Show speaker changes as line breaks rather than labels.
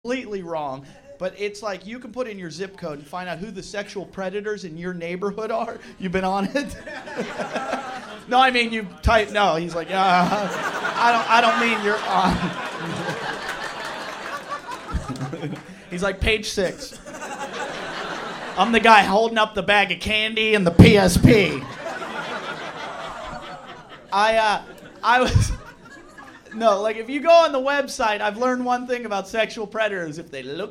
completely wrong. But it's like you can put in your zip code and find out who the sexual predators in your neighborhood are. You've been on it? No, I mean you type. No, he's like, I don't mean you're on. He's like page 6. I'm the guy holding up the bag of candy and the PSP. I was. No, like if you go on the website, I've learned one thing about sexual predators. If they look